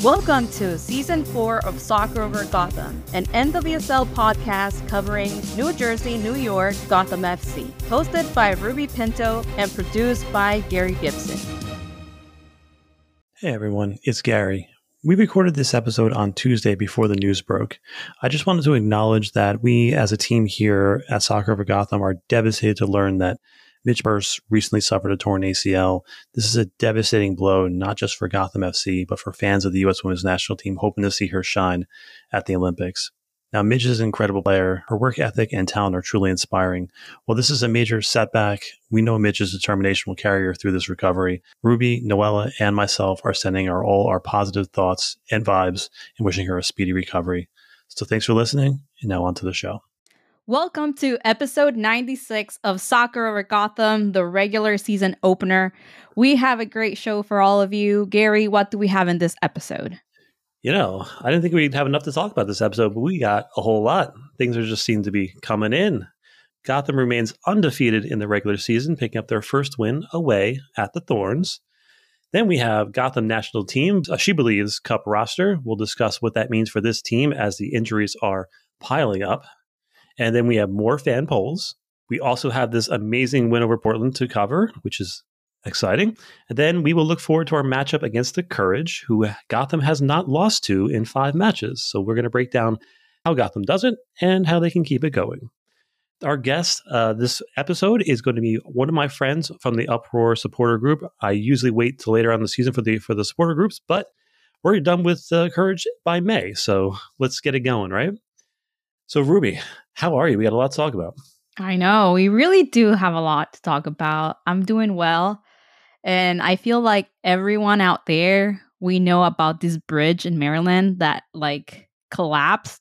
Welcome to Season 4 of Soccer Over Gotham, an NWSL podcast covering New Jersey, New York, Gotham FC, hosted by Ruby Pinto and produced by Gary Gibson. Hey everyone, it's Gary. We recorded this episode on Tuesday before the news broke. I just wanted to acknowledge that we as a team here at Soccer Over Gotham are devastated to learn that Midge Burse recently suffered a torn ACL. This is a devastating blow, not just for Gotham FC, but for fans of the U.S. Women's National Team hoping to see her shine at the Olympics. Now, Midge is an incredible player. Her work ethic and talent are truly inspiring. While this is a major setback, we know Midge's determination will carry her through this recovery. Ruby, Noella, and myself are sending all our positive thoughts and vibes and wishing her a speedy recovery. So thanks for listening, and now on to the show. Welcome to episode 96 of Soccer Over Gotham, the regular season opener. We have a great show for all of you. Gary, what do we have in this episode? You know, I didn't think we'd have enough to talk about this episode, but we got a whole lot. Things are just seem to be coming in. Gotham remains undefeated in the regular season, picking up their first win away at the Thorns. Then we have Gotham National Team, She Believes Cup roster. We'll discuss what that means for this team as the injuries are piling up. And then we have more fan polls. We also have this amazing win over Portland to cover, which is exciting. And then we will look forward to our matchup against the Courage, who Gotham has not lost to in 5 matches. So we're going to break down how Gotham does it and how they can keep it going. Our guest this episode is going to be one of my friends from the Uproar supporter group. I usually wait till later on in the season for the supporter groups, but we're done with Courage by May. So let's get it going, right? So Ruby, how are you? We got a lot to talk about. I know. We really do have a lot to talk about. I'm doing well. And I feel like everyone out there, we know about this bridge in Maryland that collapsed.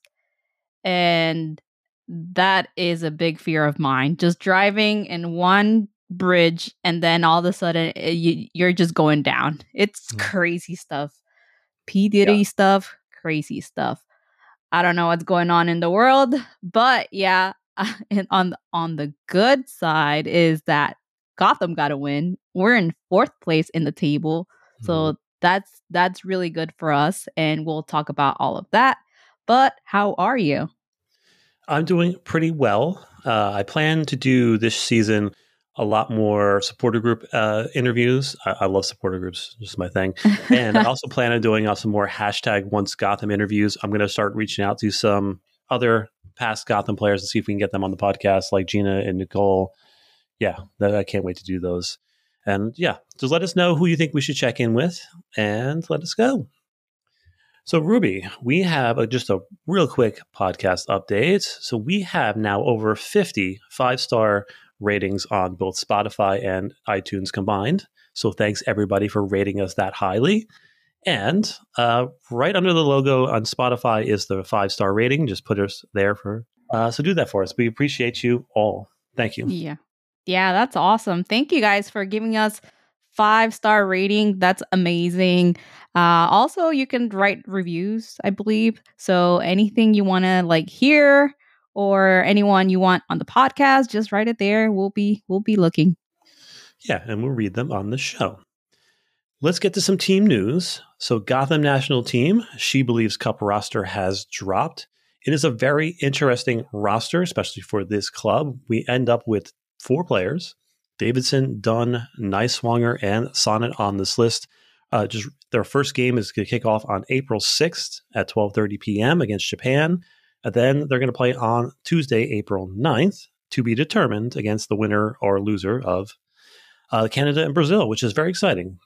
And that is a big fear of mine. Just driving in one bridge and then all of a sudden you're just going down. It's crazy stuff. P. Diddy stuff, crazy stuff. I don't know what's going on in the world, but yeah, and on the good side is that Gotham got a win. We're in 4th place in the table, so that's really good for us, and we'll talk about all of that. But how are you? I'm doing pretty well. I plan to do this season a lot more supporter group interviews. I love supporter groups, just my thing. And I also plan on doing some more #OnceGotham interviews. I'm going to start reaching out to some other past Gotham players and see if we can get them on the podcast, like Gina and Nicole. Yeah, I can't wait to do those. And yeah, just let us know who you think we should check in with and let us go. So Ruby, we have just a real quick podcast update. So we have now over 50 5-star ratings on both Spotify and iTunes combined. So thanks everybody for rating us that highly. And right under the logo on Spotify is the 5-star rating. Just put us there so do that for us. We appreciate you all. Thank you. Yeah, that's awesome. Thank you guys for giving us 5-star rating. That's amazing. Also, you can write reviews, I believe. So anything you want to hear or anyone you want on the podcast, just write it there. We'll be looking. Yeah, and we'll read them on the show. Let's get to some team news. So Gotham National Team, She Believes Cup roster has dropped. It is a very interesting roster, especially for this club. We end up with 4 players: Davidson, Dunn, Neiswanger, and Sonnet on this list. Just their first game is going to kick off on April 6th at 12:30 p.m. against Japan. And then they're going to play on Tuesday, April 9th, to be determined against the winner or loser of Canada and Brazil, which is very exciting.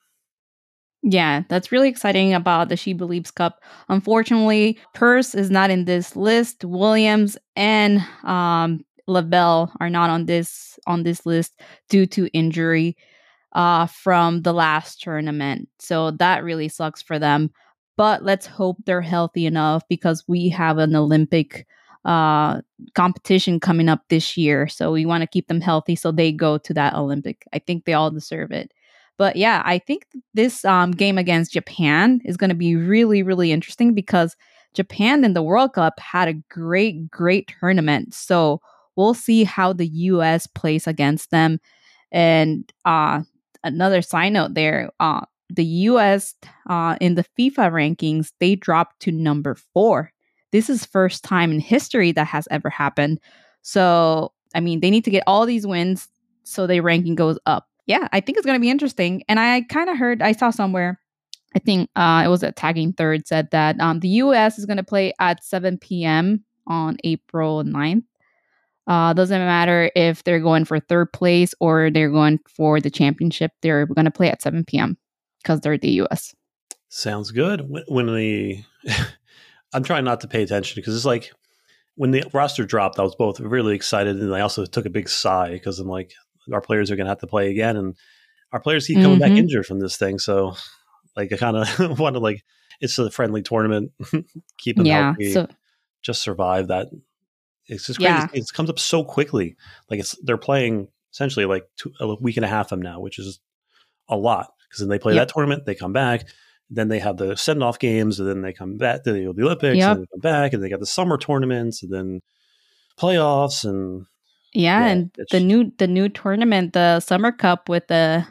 Yeah, that's really exciting about the She Believes Cup. Unfortunately, Purse is not in this list. Williams and Lavelle are not on this list due to injury from the last tournament. So that really sucks for them. But let's hope they're healthy enough because we have an Olympic competition coming up this year. So we want to keep them healthy so they go to that Olympic. I think they all deserve it. But yeah, I think this game against Japan is going to be really, really interesting because Japan in the World Cup had a great, great tournament. So we'll see how the U.S. plays against them. And another side note there, the US in the FIFA rankings, they dropped to number 4. This is first time in history that has ever happened. So, I mean, they need to get all these wins so their ranking goes up. Yeah, I think it's going to be interesting. And I kind of heard, I saw somewhere, I think it was a Tagging Third said that the US is going to play at 7 p.m. on April 9th. Doesn't matter if they're going for third place or they're going for the championship. They're going to play at 7 p.m. because they're the US. Sounds good. When the I'm trying not to pay attention because it's like when the roster dropped, I was both really excited and I also took a big sigh because I'm like, our players are going to have to play again, and our players keep coming back injured from this thing. So, like, I kind of want to it's a friendly tournament, keep them healthy, so just survive that. It's just crazy. It comes up so quickly. Like they're playing essentially like a week and a half from now, which is a lot because then they play that tournament, they come back, then they have the send off games, and then they come back to the Olympics, and they come back, and they got the summer tournaments, and then playoffs, and and the new tournament, the Summer Cup with the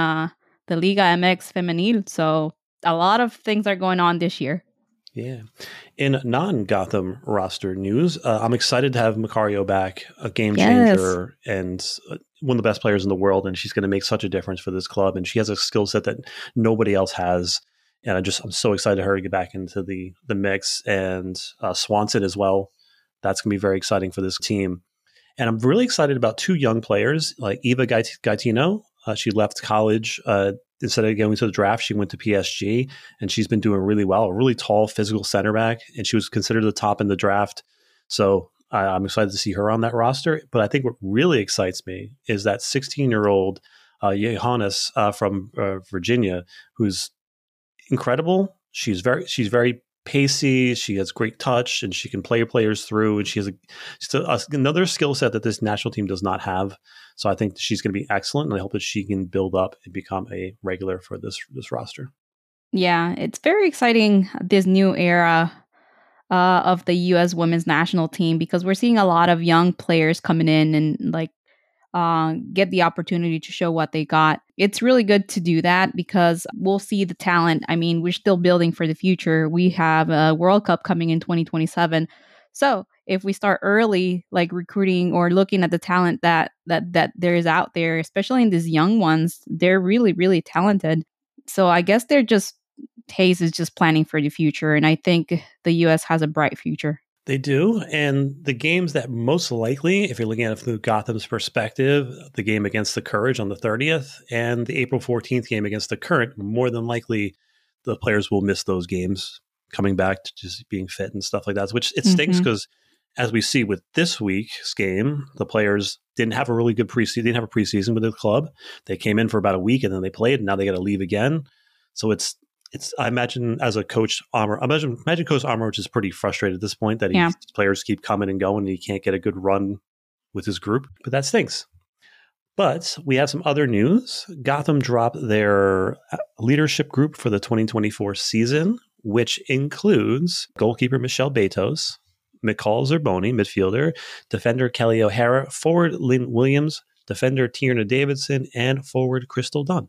Liga MX Femenil. So a lot of things are going on this year. Yeah. In non-Gotham roster news, I'm excited to have Macario back, a game changer and one of the best players in the world, and she's going to make such a difference for this club, and she has a skill set that nobody else has, and I'm so excited for her to get back into the mix, and Swanson as well. That's going to be very exciting for this team. And I'm really excited about 2 young players, like Eva Gaetino. She left college instead of going to the draft, she went to PSG, and she's been doing really well. A really tall, physical center back, and she was considered the top in the draft. So I'm excited to see her on that roster. But I think what really excites me is that 16-year-old Johannes from Virginia, who's incredible. She's very pacey. She has great touch, and she can play players through. And she has another skill set that this national team does not have. So I think she's going to be excellent, and I hope that she can build up and become a regular for this roster. Yeah, it's very exciting, this new era of the U.S. women's national team, because we're seeing a lot of young players coming in and get the opportunity to show what they got. It's really good to do that because we'll see the talent. I mean, we're still building for the future. We have a World Cup coming in 2027. So if we start early, like recruiting or looking at the talent that there is out there, especially in these young ones, they're really, really talented. So I guess Hayes is just planning for the future. And I think the U.S. has a bright future. They do. And the games that most likely, if you're looking at it from Gotham's perspective, the game against the Courage on the 30th and the April 14th game against the Current, more than likely the players will miss those games coming back to just being fit and stuff like that, which it stinks because as we see with this week's game, the players didn't have a really good preseason. They didn't have a preseason with the club. They came in for about a week and then they played, and now they got to leave again. So it's I imagine as a coach, imagine Coach Armour is pretty frustrated at this point that players keep coming and going and he can't get a good run with his group. But that stinks. But we have some other news. Gotham dropped their leadership group for the 2024 season, which includes goalkeeper Michelle Betos, McCall Zerboni, midfielder, defender Kelly O'Hara, forward Lynn Williams, defender Tierna Davidson, and forward Crystal Dunn.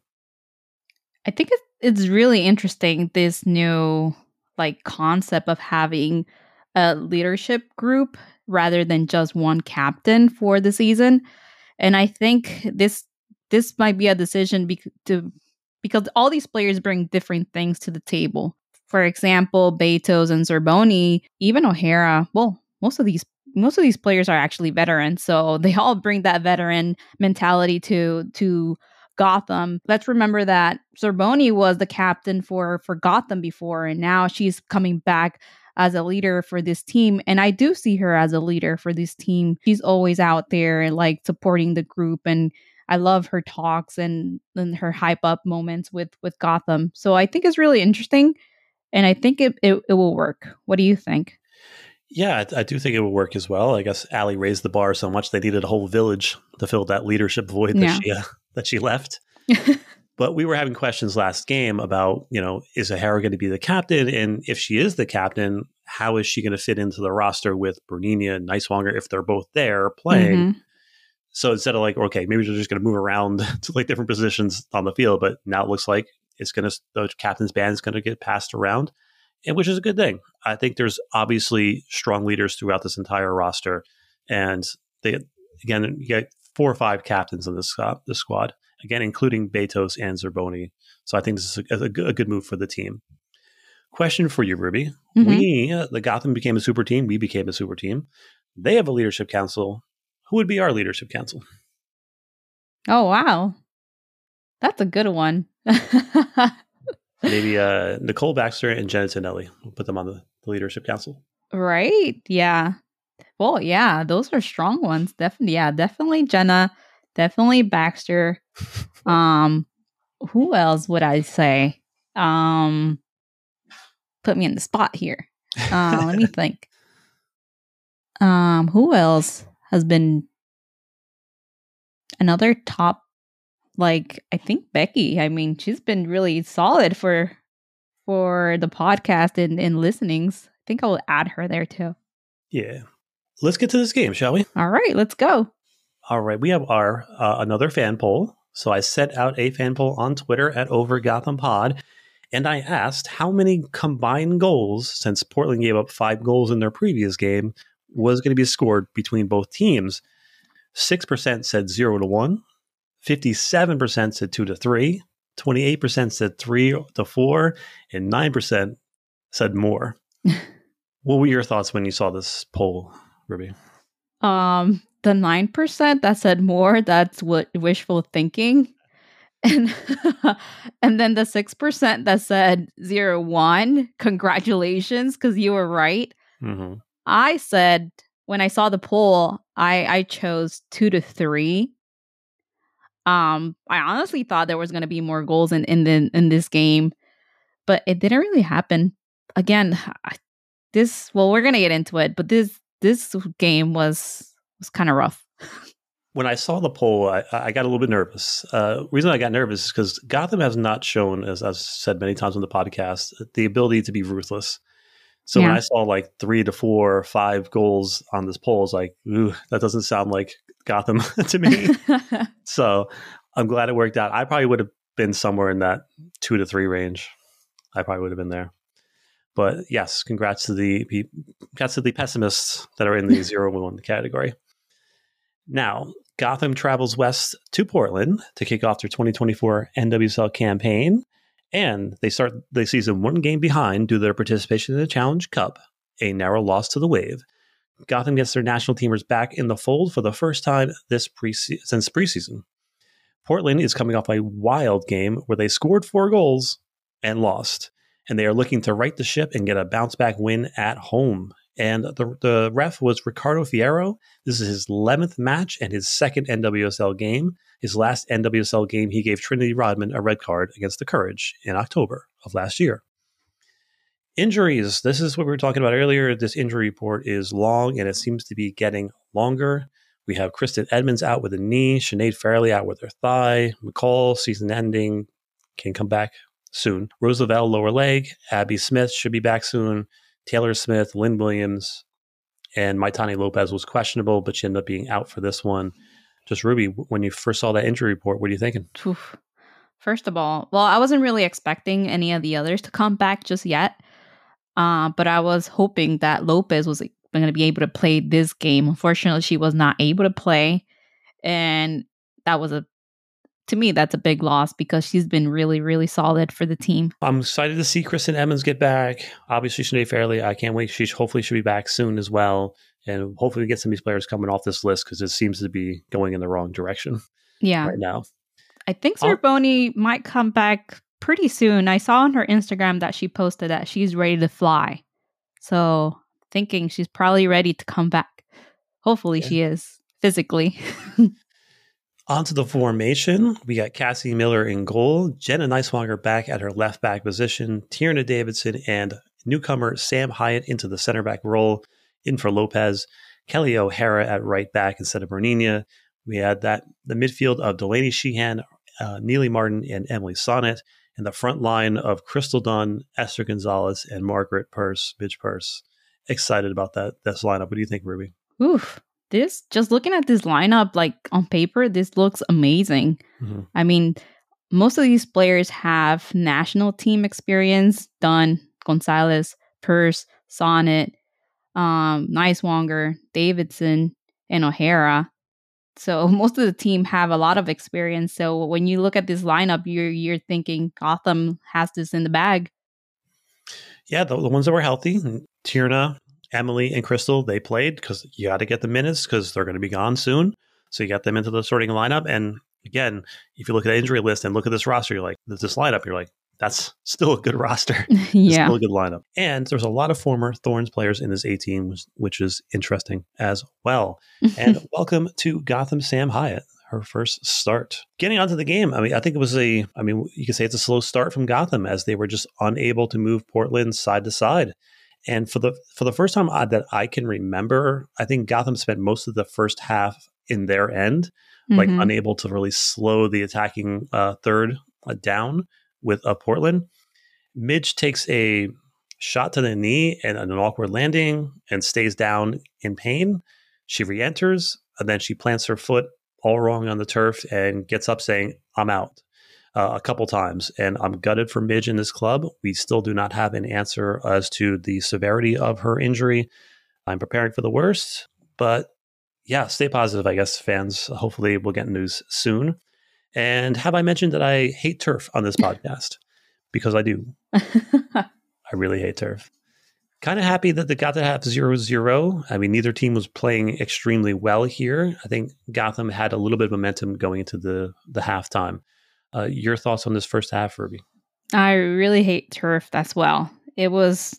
I think it's really interesting, this new concept of having a leadership group rather than just one captain for the season. And I think this might be a decision because all these players bring different things to the table. For example, Betos and Zerboni, even O'Hara. Well, most of these players are actually veterans, so they all bring that veteran mentality to Gotham. Let's remember that Zerboni was the captain for Gotham before, and now she's coming back as a leader for this team. And I do see her as a leader for this team. She's always out there and supporting the group, and I love her talks and her hype up moments with Gotham. So I think it's really interesting, and I think it will work. What do you think? Yeah, I do think it will work as well. I guess Allie raised the bar so much they needed a whole village to fill that leadership void that she left. But we were having questions last game about, is O'Hara going to be the captain? And if she is the captain, how is she going to fit into the roster with Berninia and Neiswanger if they're both there playing? Mm-hmm. So instead of okay, maybe they're just going to move around to different positions on the field. But now it looks like the captain's band is going to get passed around, and which is a good thing. I think there's obviously strong leaders throughout this entire roster, and you get 4 or 5 captains in this squad, again, including Betos and Zerboni. So I think this is a good move for the team. Question for you, Ruby. Mm-hmm. The Gotham became a super team. We became a super team. They have a leadership council. Who would be our leadership council? Oh, wow. That's a good one. Maybe Nicole Baxter and Jenna Tinelli. We'll put them on the leadership council. Right. Yeah. Well, yeah, those are strong ones. Definitely. Yeah, definitely Jenna. Definitely Baxter. Who else would I say? Put me in the spot here. Let me think. Who else has been another top? Like, I think Becky. I mean, she's been really solid for the podcast and listenings. I think I'll add her there too. Yeah. Let's get to this game, shall we? All right, let's go. All right, we have our another fan poll. So I set out a fan poll on Twitter at @OverGothamPod, and I asked how many combined goals, since Portland gave up 5 goals in their previous game, was going to be scored between both teams. 6% said 0-1, 57% said 2-3, 28% said 3-4, and 9% said more. What were your thoughts when you saw this poll, Ruby? The 9% that said more, that's what wishful thinking. And and then the 6% that said 0-1, congratulations, because you were right. Mm-hmm. I said, when I saw the poll, I chose 2-3. I honestly thought there was going to be more goals in this game, but it didn't really happen. Again, we're going to get into it, but this game was kind of rough. When I saw the poll, I got a little bit nervous. Reason I got nervous is because Gotham has not shown, as I've said many times on the podcast, the ability to be ruthless. So when I saw like 3 to 4 or 5 goals on this poll, I was like, ooh, that doesn't sound like Gotham to me. So I'm glad it worked out. I probably would have been somewhere in that 2 to 3 range. I probably would have been there. But yes, congrats to the pessimists that are in the 0-1 category. Now, Gotham travels west to Portland to kick off their 2024 NWSL campaign, and they start the season 1 game behind due to their participation in the Challenge Cup, a narrow loss to the Wave. Gotham gets their national teamers back in the fold for the first time since preseason. Portland is coming off a wild game where they scored 4 goals and lost, and they are looking to right the ship and get a bounce-back win at home. And the ref was Ricardo Fierro. This is his 11th match and his 2nd NWSL game. His last NWSL game, he gave Trinity Rodman a red card against the Courage in October of last year. Injuries. This is what we were talking about earlier. This injury report is long, and it seems to be getting longer. We have Kristen Edmonds out with a knee, Sinead Farrelly out with her thigh, McCall, season ending, can come back soon. Rose Lavelle, lower leg. Abby Smith should be back soon. Taylor Smith, Lynn Williams, and Maitani Lopez was questionable, but she ended up being out for this one. Just Ruby, when you first saw that injury report, what are you thinking? Oof. First of all, well, I wasn't really expecting any of the others to come back just yet, but I was hoping that Lopez was going to be able to play this game. Unfortunately, she was not able to play, and that was to me, that's a big loss because she's been really, really solid for the team. I'm excited to see Kristen Edmonds get back. Obviously, Sinead Farrelly, I can't wait. She hopefully should be back soon as well. And hopefully we get some of these players coming off this list because it seems to be going in the wrong direction right now. I think Zerboni might come back pretty soon. I saw on her Instagram that she posted that she's ready to fly. So thinking she's probably ready to come back. Hopefully she is physically. Onto the formation, we got Cassie Miller in goal, Jenna Neiswanger back at her left back position, Tierna Davidson and newcomer Sam Hyatt into the center back role, in for Lopez, Kelly O'Hara at right back instead of Bernina. We had the midfield of Delaney Sheehan, Neely Martin, and Emily Sonnet, and the front line of Crystal Dunn, Esther Gonzalez, and Margaret Purse, Midge Purse. Excited about this lineup. What do you think, Ruby? Oof. Just looking at this lineup, like on paper, this looks amazing. Mm-hmm. I mean, most of these players have national team experience. Dunn, Gonzalez, Purse, Sonnet, Nicewonger, Davidson, and O'Hara. So most of the team have a lot of experience. So when you look at this lineup, you're thinking Gotham has this in the bag. Yeah, the ones that were healthy, Tierna, Emily, and Crystal, they played because you got to get the minutes because they're going to be gone soon. So you got them into the starting lineup. And again, if you look at the injury list and look at this roster, you're like, this lineup, you're like, that's still a good roster. It's Yeah. still a good lineup. And there's a lot of former Thorns players in this A team, which is interesting as well. And welcome to Gotham Sam Hyatt, her first start. Getting onto the game, I mean, I think it was you could say it's a slow start from Gotham as they were just unable to move Portland side to side. And for the first time that I can remember, I think Gotham spent most of the first half in their end, like unable to really slow the attacking third down with Portland. Midge takes a shot to the knee and an awkward landing and stays down in pain. She re-enters and then she plants her foot all wrong on the turf and gets up saying, "I'm out," a couple times. And I'm gutted for Midge in this club. We still do not have an answer as to the severity of her injury. I'm preparing for the worst, but yeah, stay positive, I guess, fans. Hopefully we'll get news soon. And have I mentioned that I hate turf on this podcast? Because I do. I really hate turf. Kind of happy that they got to have 0-0. I mean, neither team was playing extremely well here. I think Gotham had a little bit of momentum going into the halftime. Your thoughts on this first half, Ruby? I really hate turf as well. It was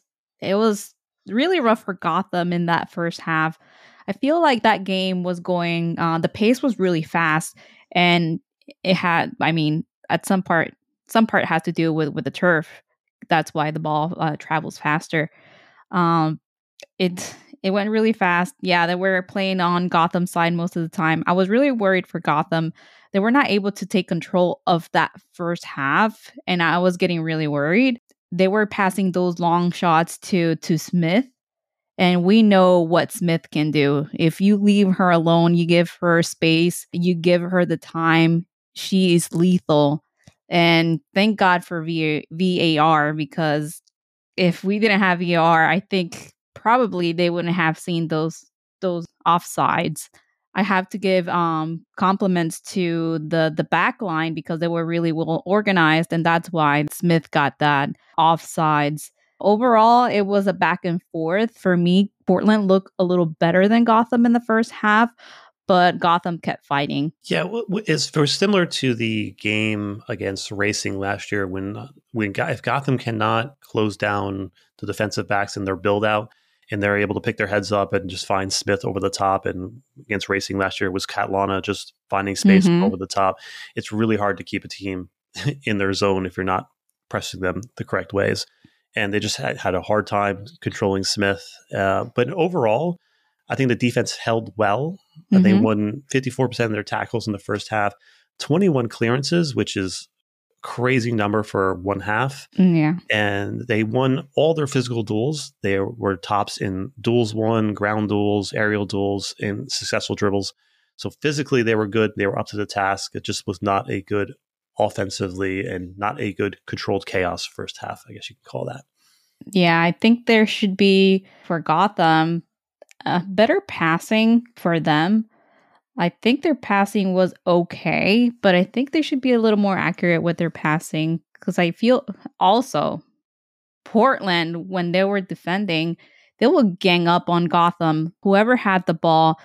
really rough for Gotham in that first half. I feel like that game was going, the pace was really fast, and it had, I mean, at some part has to do with the turf. That's why the ball travels faster. Um, it went really fast. Yeah, they were playing on Gotham's side most of the time. I was really worried for Gotham. They were not able to take control of that first half, and I was getting really worried. They were passing those long shots to Smith, and we know what Smith can do. If you leave her alone, you give her space, you give her the time, she is lethal. And thank God for VAR, because if we didn't have VAR, I think probably they wouldn't have seen those offsides. I have to give compliments to the back line because they were really well organized, and that's why Smith got that offsides. Overall, it was a back and forth. For me, Portland looked a little better than Gotham in the first half, but Gotham kept fighting. Yeah, it's very similar to the game against Racing last year when if Gotham cannot close down the defensive backs in their build out and they're able to pick their heads up and just find Smith over the top. And against Racing last year was Catlana just finding space over the top. It's really hard to keep a team in their zone if you're not pressing them the correct ways. And they just had a hard time controlling Smith. But overall, I think the defense held well. They won 54% of their tackles in the first half, 21 clearances, which is a crazy number for one half. Yeah. And they won all their physical duels. They were tops in duels won, ground duels, aerial duels, and successful dribbles. So physically, they were good. They were up to the task. It just was not a good offensively and not a good controlled chaos first half, I guess you could call that. Yeah, I think there should be, for Gotham, better passing for them. I think their passing was okay, but I think they should be a little more accurate with their passing, because I feel also Portland, when they were defending, they would gang up on Gotham. Whoever had the ball,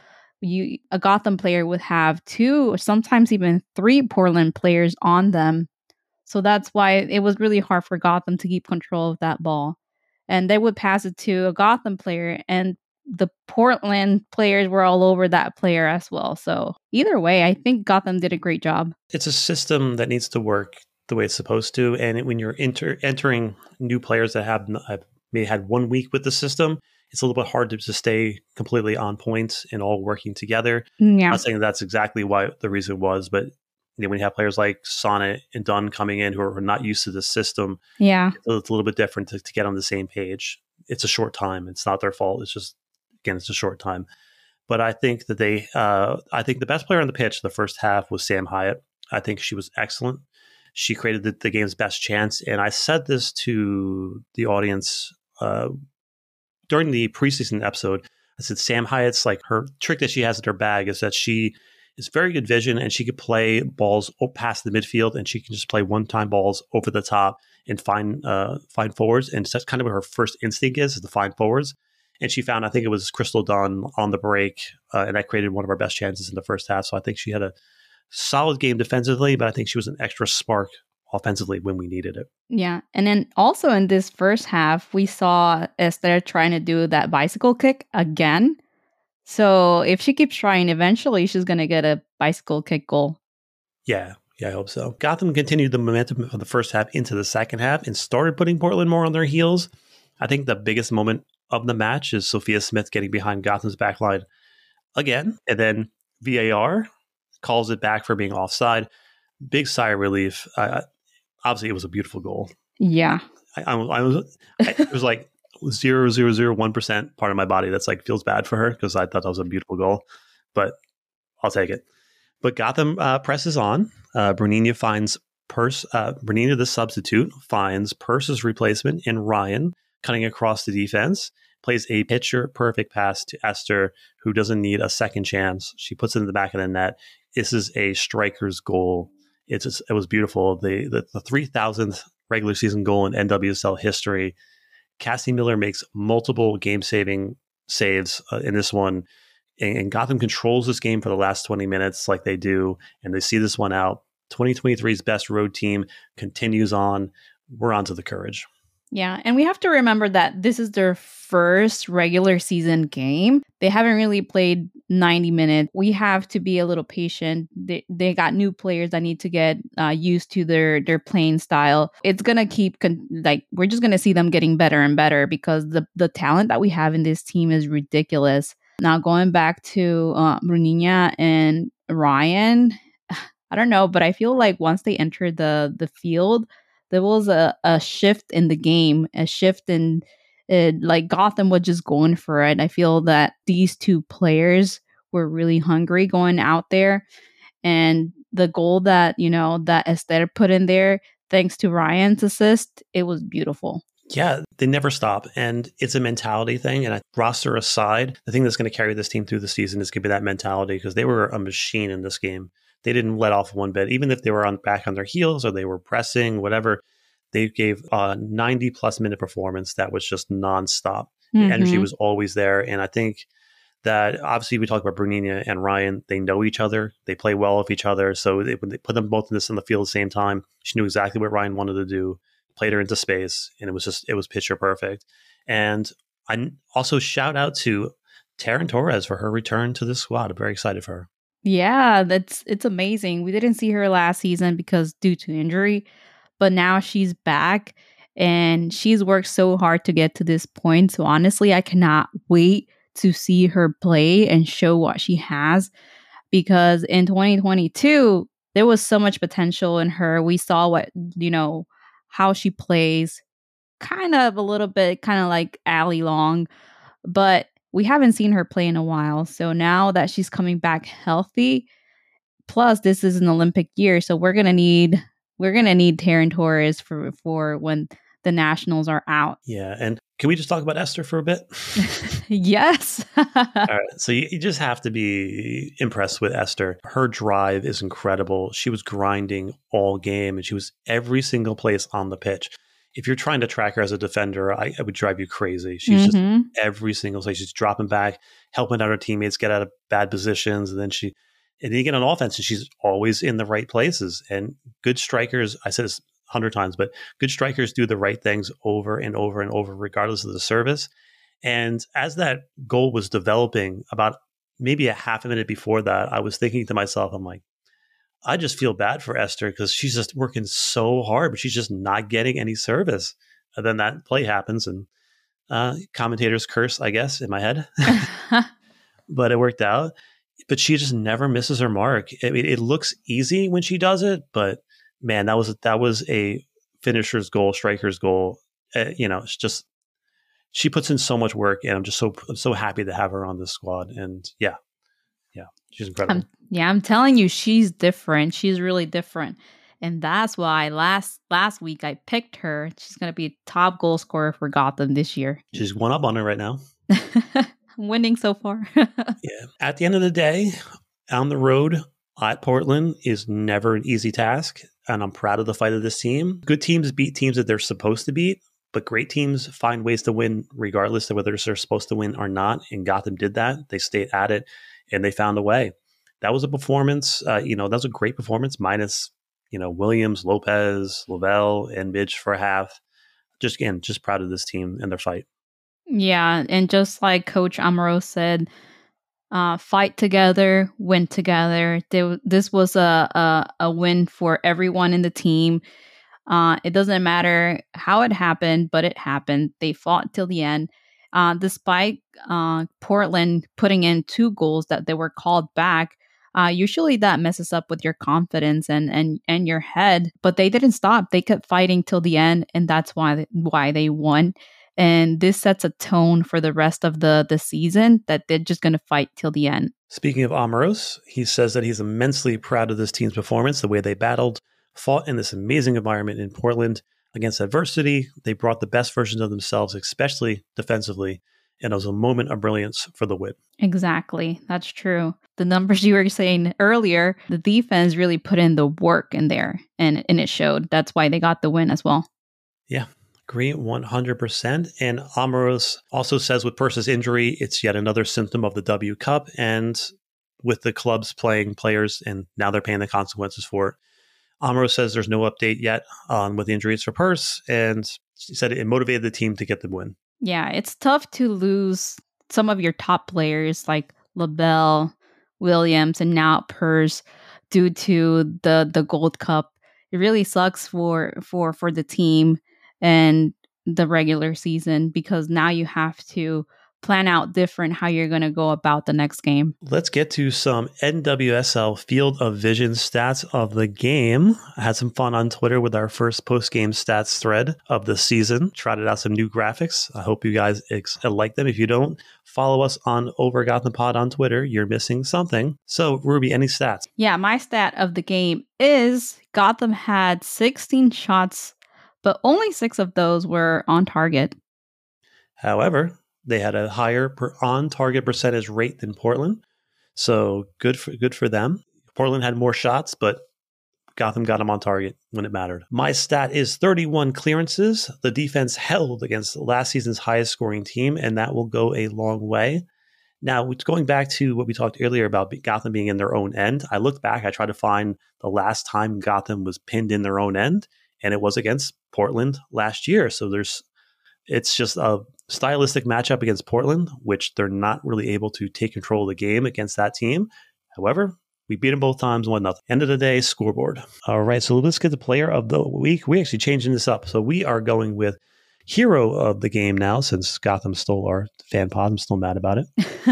a Gotham player would have 2 or sometimes even 3 Portland players on them. So that's why it was really hard for Gotham to keep control of that ball. And they would pass it to a Gotham player, and the Portland players were all over that player as well. So either way, I think Gotham did a great job. It's a system that needs to work the way it's supposed to. And when you're entering new players that have maybe had 1 week with the system, it's a little bit hard to stay completely on point and all working together. Yeah. I'm not saying that's exactly why the reason was, but when you have players like Sonnet and Dunn coming in who are not used to the system, yeah, it's a little bit different to get on the same page. It's a short time. It's not their fault. It's just, again, it's a short time. But I think that I think the best player on the pitch the first half was Sam Hyatt. I think she was excellent. She created the game's best chance. And I said this to the audience during the preseason episode. I said Sam Hyatt's like her trick that she has in her bag is that she is very good vision and she could play balls past the midfield and she can just play one-time balls over the top and find forwards. And that's kind of what her first instinct is to find forwards. And she found, I think it was Crystal Dunn on the break, and that created one of our best chances in the first half. So I think she had a solid game defensively, but I think she was an extra spark offensively when we needed it. Yeah. And then also in this first half, we saw Esther trying to do that bicycle kick again. So if she keeps trying, eventually she's going to get a bicycle kick goal. Yeah, I hope so. Gotham continued the momentum of the first half into the second half and started putting Portland more on their heels. I think the biggest moment of the match is Sophia Smith getting behind Gotham's backline again, and then VAR calls it back for being offside. Big sigh of relief. Obviously, it was a beautiful goal. Yeah. It was like 0.0001% part of my body that's like feels bad for her because I thought that was a beautiful goal, but I'll take it. But Gotham presses on. Brunina finds Brunina, the substitute, finds Purse's replacement in Ryan, cutting across the defense, plays a picture-perfect pass to Esther, who doesn't need a second chance. She puts it in the back of the net. This is a striker's goal. It was beautiful. The 3,000th regular season goal in NWSL history. Cassie Miller makes multiple game-saving saves in this one. And Gotham controls this game for the last 20 minutes like they do, and they see this one out. 2023's best road team continues on. We're on to the Courage. Yeah, and we have to remember that this is their first regular season game. They haven't really played 90 minutes. We have to be a little patient. They got new players that need to get used to their playing style. It's going to keep, we're just going to see them getting better and better because the talent that we have in this team is ridiculous. Now, going back to Brunina and Ryan, I don't know, but I feel like once they entered the field, there was a shift in the game, a shift in like Gotham was just going for it. I feel that these two players were really hungry going out there. And the goal that Esther put in there, thanks to Ryan's assist, it was beautiful. Yeah, they never stop. And it's a mentality thing. And roster aside, the thing that's going to carry this team through the season is going to be that mentality because they were a machine in this game. They didn't let off one bit. Even if they were back on their heels or they were pressing, whatever, they gave a 90-plus minute performance that was just nonstop. The energy was always there. And I think that obviously we talk about Brunina and Ryan. They know each other. They play well with each other. So when they put them both in the field at the same time, she knew exactly what Ryan wanted to do, played her into space, and it was picture perfect. And I also shout out to Taryn Torres for her return to the squad. I'm very excited for her. Yeah, it's amazing. We didn't see her last season because due to injury, but now she's back and she's worked so hard to get to this point. So honestly, I cannot wait to see her play and show what she has because in 2022, there was so much potential in her. We saw how she plays, kind of a little bit kind of like Allie Long, but we haven't seen her play in a while. So now that she's coming back healthy, plus this is an Olympic year, so we're gonna need Taryn Torres for when the nationals are out. Yeah, and can we just talk about Esther for a bit? Yes. All right, so you just have to be impressed with Esther. Her drive is incredible. She was grinding all game, and she was every single place on the pitch. If you're trying to track her as a defender, I would drive you crazy. She's just every single place. She's dropping back, helping out her teammates get out of bad positions. And then you get on offense and she's always in the right places. And good strikers, I said this 100 times, but good strikers do the right things over and over and over, regardless of the service. And as that goal was developing, about maybe a half a minute before that, I was thinking to myself, I'm like, I just feel bad for Esther because she's just working so hard, but she's just not getting any service. And then that play happens and commentators curse, I guess, in my head. But it worked out. But she just never misses her mark. I mean, it looks easy when she does it, but man, that was a finisher's goal, striker's goal. It's just she puts in so much work, and I'm so happy to have her on this squad. And yeah, she's incredible. I'm telling you, she's different. She's really different. And that's why last week I picked her. She's going to be top goal scorer for Gotham this year. She's one up on it right now. I'm winning so far. Yeah. At the end of the day, on the road at Portland is never an easy task. And I'm proud of the fight of this team. Good teams beat teams that they're supposed to beat, but great teams find ways to win regardless of whether they're supposed to win or not. And Gotham did that. They stayed at it and they found a way. That was a performance. That was a great performance minus, Williams, Lopez, Lavelle, and Midge for half. Just proud of this team and their fight. Yeah, and just like Coach Amaro said, fight together, win together. This was a win for everyone in the team. It doesn't matter how it happened, but it happened. They fought till the end. Despite Portland putting in 2 goals that they were called back, usually that messes up with your confidence and your head. But they didn't stop. They kept fighting till the end, and that's why they won. And this sets a tone for the rest of the season that they're just going to fight till the end. Speaking of Amoros, he says that he's immensely proud of this team's performance, the way they battled, fought in this amazing environment in Portland against adversity. They brought the best versions of themselves, especially defensively, and it was a moment of brilliance for the win. Exactly. That's true. The numbers you were saying earlier, the defense really put in the work in there, and it showed. That's why they got the win as well. Yeah. Agree 100%. And Amoros also says with Purse's injury, it's yet another symptom of the W Cup. And with the clubs playing players, and now they're paying the consequences for it. Amoros says there's no update yet on what the injury is for Purse. And he said it motivated the team to get the win. Yeah, it's tough to lose some of your top players like LaBelle, Williams, and now Purse due to the Gold Cup. It really sucks for the team and the regular season, because now you have to plan out different how you're going to go about the next game. Let's get to some NWSL Field of Vision stats of the game. I had some fun on Twitter with our first post-game stats thread of the season. Trotted out some new graphics. I hope you guys like them. If you don't, follow us on Over Gotham Pod on Twitter. You're missing something. So, Ruby, any stats? Yeah, my stat of the game is Gotham had 16 shots, but only 6 of those were on target. However, they had a higher on-target percentage rate than Portland, so good for them. Portland had more shots, but Gotham got them on target when it mattered. My stat is 31 clearances. The defense held against last season's highest-scoring team, and that will go a long way. Now, going back to what we talked earlier about Gotham being in their own end, I looked back. I tried to find the last time Gotham was pinned in their own end, and it was against Portland last year. So it's just a stylistic matchup against Portland, which they're not really able to take control of the game against that team. However, we beat them both times, 1-0. End of the day, scoreboard. All right, so let's get the player of the week. We're actually changing this up. So we are going with hero of the game now, since Gotham stole our fan pod. I'm still mad about it.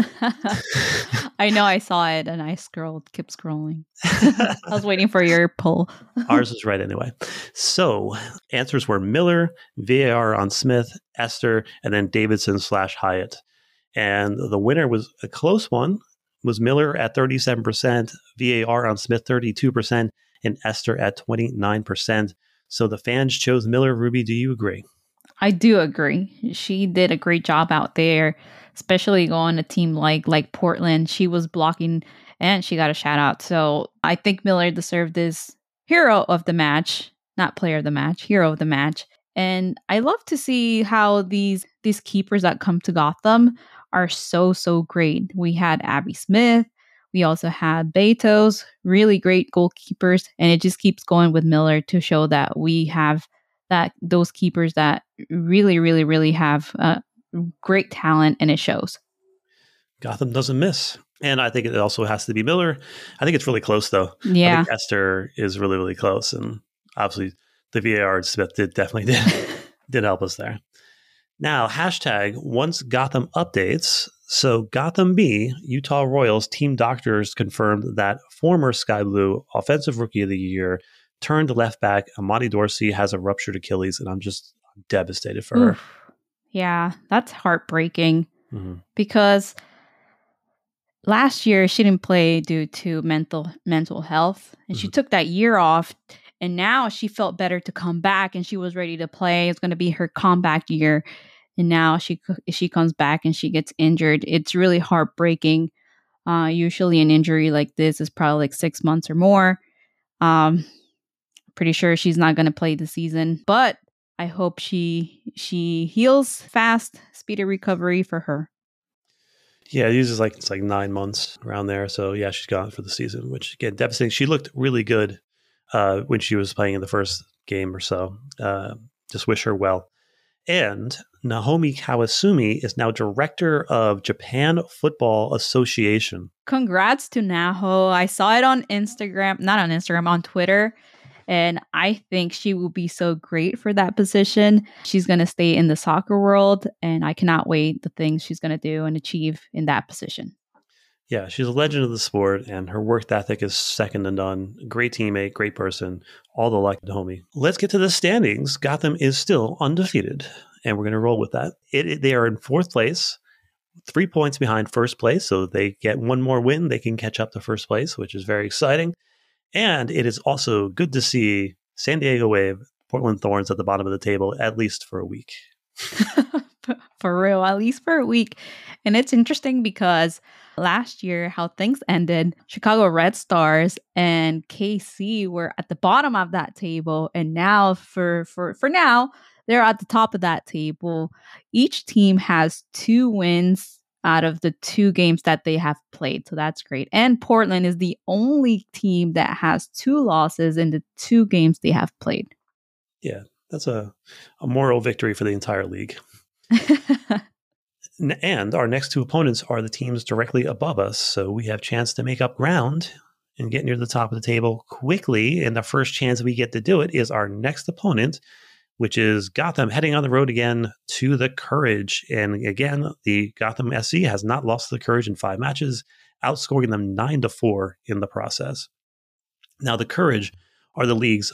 I know, I saw it and I kept scrolling. I was waiting for your poll. Ours was right anyway. So answers were Miller, VAR on Smith, Esther, and then Davidson/Hyatt. And the winner was a close one, was Miller at 37%, VAR on Smith 32%, and Esther at 29%. So the fans chose Miller. Ruby, do you agree? I do agree. She did a great job out there, especially going a team like Portland. She was blocking and she got a shout out. So I think Miller deserved this hero of the match, not player of the match, hero of the match. And I love to see how these keepers that come to Gotham are so great. We had Abby Smith. We also had Betos, really great goalkeepers. And it just keeps going with Miller to show that we have those keepers that really have great talent, and it shows. Gotham doesn't miss. And I think it also has to be Miller. I think it's really close, though. Yeah. I think Esther is really close. And obviously, the VAR Smith definitely did help us there. Now, hashtag once Gotham updates. So Gotham B, Utah Royals team doctors confirmed that former Sky Blue Offensive Rookie of the Year turned left back Amani Dorsey has a ruptured Achilles, and I'm just devastated for her. Yeah, that's heartbreaking because last year she didn't play due to mental health, and she took that year off. And now she felt better to come back and she was ready to play. It's going to be her comeback year. And now she comes back and she gets injured. It's really heartbreaking. Usually an injury like this is probably like 6 months or more. Pretty sure she's not going to play the season, but I hope she heals fast, speedy recovery for her. Yeah, it uses it's like 9 months around there. So yeah, she's gone for the season, which again, devastating. She looked really good when she was playing in the first game or so. Just wish her well. And Naomi Kawasumi is now director of Japan Football Association. Congrats to Naho. I saw it on Instagram, not on Instagram, on Twitter. And I think she will be so great for that position. She's going to stay in the soccer world, and I cannot wait the things she's going to do and achieve in that position. Yeah, she's a legend of the sport, and her work ethic is second to none. Great teammate, great person, all the luck to Naomi. Let's get to the standings. Gotham is still undefeated, and we're going to roll with that. They are in fourth place, 3 points behind first place, so they get one more win. They can catch up to first place, which is very exciting. And it is also good to see San Diego Wave, Portland Thorns at the bottom of the table, at least for a week. For real, at least for a week. And it's interesting because last year, how things ended, Chicago Red Stars and KC were at the bottom of that table. And now for now, they're at the top of that table. Each team has 2 wins out of the 2 games that they have played. So that's great. And Portland is the only team that has 2 losses in the 2 games they have played. Yeah, that's a moral victory for the entire league. And our next 2 opponents are the teams directly above us. So we have a chance to make up ground and get near the top of the table quickly. And the first chance we get to do it is our next opponent, which is Gotham heading on the road again to the Courage. And again, the Gotham SC has not lost to the Courage in 5 matches, outscoring them 9-4 in the process. Now, the Courage are the league's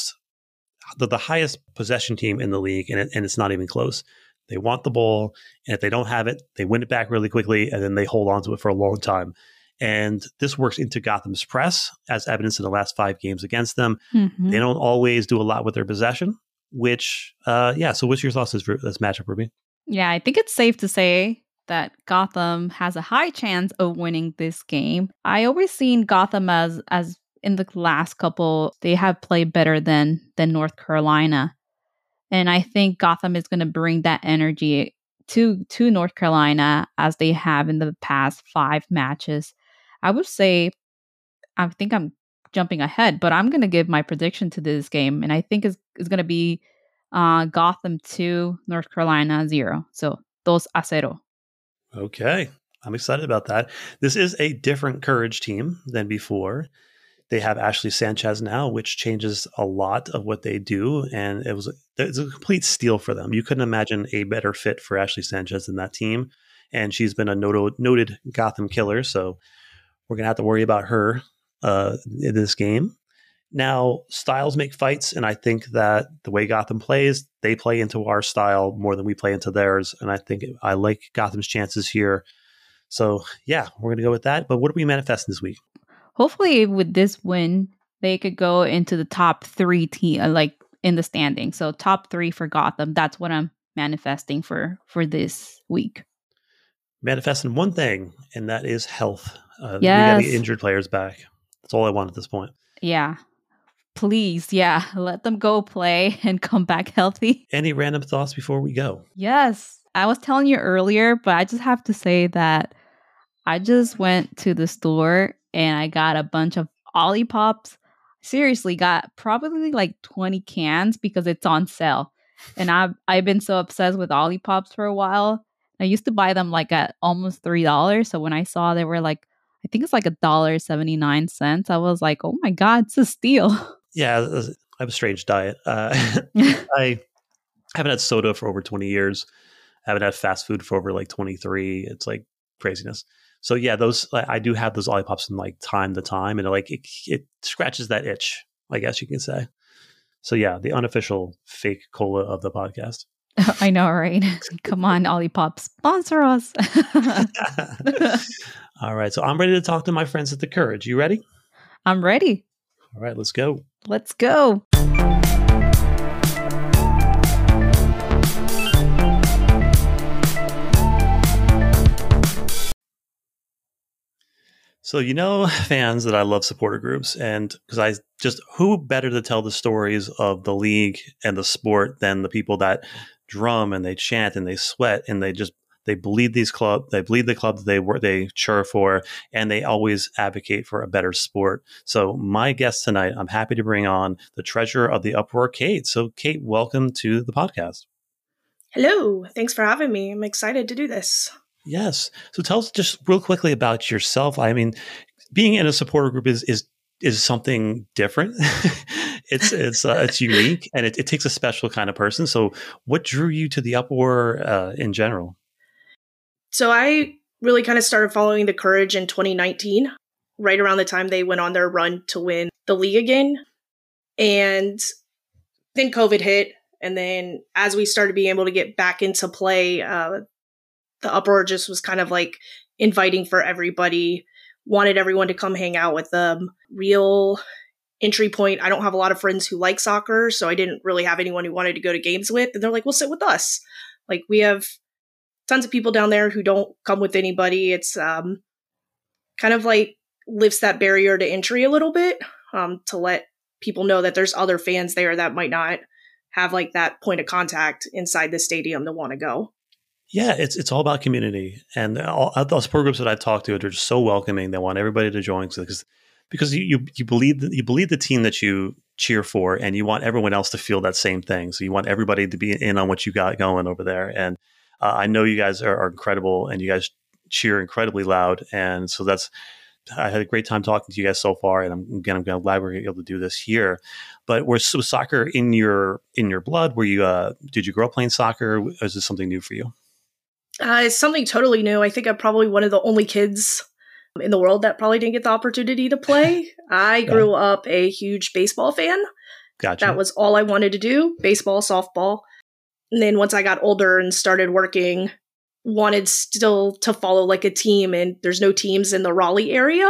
the highest possession team in the league, and it's not even close. They want the ball, and if they don't have it, they win it back really quickly, and then they hold on to it for a long time. And this works into Gotham's press, as evidenced in the last 5 games against them. Mm-hmm. They don't always do a lot with their possession. So what's your thoughts on this matchup, Ruby? Yeah, I think it's safe to say that Gotham has a high chance of winning this game. I always seen Gotham as in the last couple, they have played better than North Carolina. And I think Gotham is going to bring that energy to North Carolina as they have in the past 5 matches. I would say, I think I'm jumping ahead, but I'm going to give my prediction to this game, and I think it's going to be Gotham 2, North Carolina 0. So 2-0. Okay, I'm excited about that. This is a different Courage team than before. They have Ashley Sanchez now, which changes a lot of what they do, and it's a complete steal for them. You couldn't imagine a better fit for Ashley Sanchez than that team, and she's been a noted Gotham killer, so we're going to have to worry about her in this game. Now, styles make fights, and I think that the way Gotham plays, they play into our style more than we play into theirs, and I like Gotham's chances here. So, yeah, we're going to go with that. But what are we manifesting this week? Hopefully, with this win, they could go into the top 3 in the standing. So, top 3 for Gotham. That's what I'm manifesting for this week. Manifesting one thing, and that is health. Yes. We got to get injured players back. That's all I want at this point. Yeah. Please, yeah. Let them go play and come back healthy. Any random thoughts before we go? Yes. I was telling you earlier, but I just have to say that I just went to the store and I got a bunch of Olipops. Seriously, got probably like 20 cans because it's on sale. And I've been so obsessed with Olipops for a while. I used to buy them like at almost $3. So when I saw they were like, I think it's like $1.79, I was like, oh my God, it's a steal. Yeah, I have a strange diet. I haven't had soda for over 20 years. I haven't had fast food for over like 23. It's like craziness. So yeah, I do have those Olipops from like time to time, and it scratches that itch, I guess you can say. So yeah, the unofficial fake cola of the podcast. I know, right? Come on, Olipop, sponsor us. All right, so I'm ready to talk to my friends at the Courage. You ready? I'm ready. All right, let's go. Let's go. So, fans, that I love supporter groups, and because who better to tell the stories of the league and the sport than the people that drum and they chant and they sweat and they bleed the club that they cheer for, and they always advocate for a better sport. So my guest tonight, I'm happy to bring on the treasurer of the Uproar, Kate. So Kate, welcome to the podcast. Hello. Thanks for having me. I'm excited to do this. Yes. So tell us just real quickly about yourself. I mean, being in a supporter group is something different. It's unique, and it takes a special kind of person. So what drew you to the Uproar in general? So I really kind of started following the Courage in 2019, right around the time they went on their run to win the league again. And then COVID hit. And then as we started being able to get back into play, the Uproar just was kind of like inviting for everybody, wanted everyone to come hang out with them. Real entry point. I don't have a lot of friends who like soccer, so I didn't really have anyone who wanted to go to games with. And they're like, well, sit with us. Like, we have tons of people down there who don't come with anybody. It's kind of like lifts that barrier to entry a little bit, to let people know that there's other fans there that might not have like that point of contact inside the stadium to want to go. Yeah, it's all about community, and all those support groups that I've talked to are just so welcoming. They want everybody to join because you believe the team that you cheer for, and you want everyone else to feel that same thing. So you want everybody to be in on what you got going over there. And I know you guys are incredible, and you guys cheer incredibly loud. And so I had a great time talking to you guys so far, and I'm glad we're able to do this here. But was soccer in your blood? Were you did you grow up playing soccer? Or is this something new for you? It's something totally new. I think I'm probably one of the only kids in the world that probably didn't get the opportunity to play. I grew up a huge baseball fan. Gotcha. That was all I wanted to do, baseball, softball. And then once I got older and started working, wanted still to follow like a team, and there's no teams in the Raleigh area.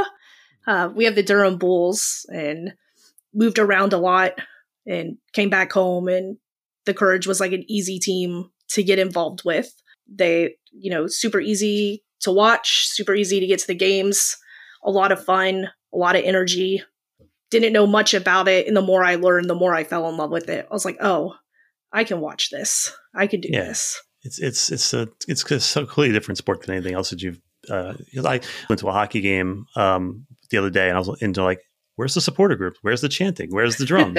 We have the Durham Bulls, and moved around a lot and came back home, and the Courage was like an easy team to get involved with. They, super easy to watch, super easy to get to the games, a lot of fun, a lot of energy. Didn't know much about it. And the more I learned, the more I fell in love with it. I was like, oh, I can watch this. I can do this. It's a completely different sport than anything else that you've, I went to a hockey game the other day, and I was into like, where's the supporter group? Where's the chanting? Where's the drums?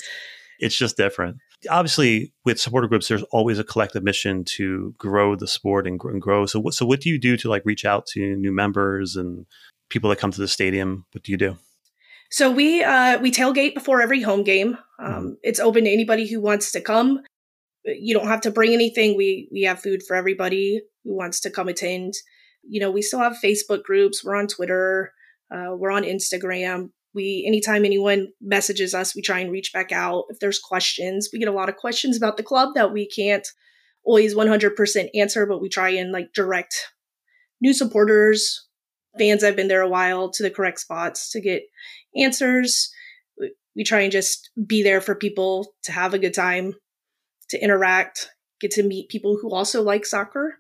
It's just different. Obviously, with supporter groups, there's always a collective mission to grow the sport and grow. So what do you do to like reach out to new members and people that come to the stadium? What do you do? So we tailgate before every home game. It's open to anybody who wants to come. You don't have to bring anything. We have food for everybody who wants to come attend. We still have Facebook groups. We're on Twitter. We're on Instagram. Anytime anyone messages us, we try and reach back out. If there's questions, we get a lot of questions about the club that we can't always 100% answer, but we try and like direct new supporters, fans that have been there a while, to the correct spots to get answers. We try and just be there for people to have a good time, to interact, get to meet people who also like soccer.